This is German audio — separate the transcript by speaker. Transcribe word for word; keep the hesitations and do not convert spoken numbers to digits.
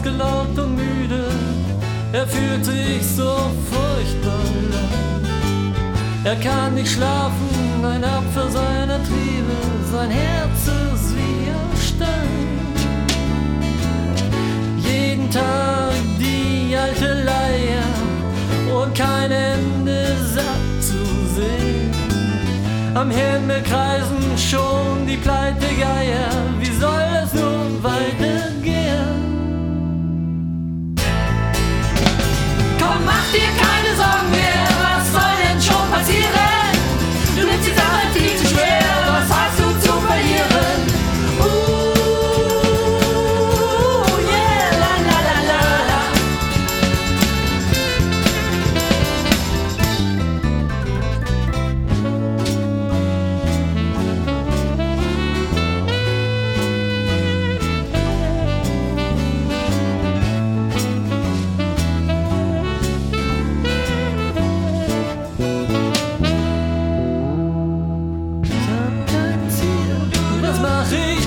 Speaker 1: ausgelaugt und müde, er fühlt sich so furchtbar lang. Er kann nicht schlafen, ein Opfer seiner Triebe, sein Herz ist wie erstein. Jeden Tag die alte Leier und kein Ende satt zu sehen. Am Himmel kreisen schon die Pleitegeier, wie soll es nun weitergehen? Komm, mach dir keine Sorgen mehr, was soll denn schon passieren? Du nimmst die Sache viel zu schwer, was hast du zu verlieren? Uh, yeah, la la la la la. Was mach ich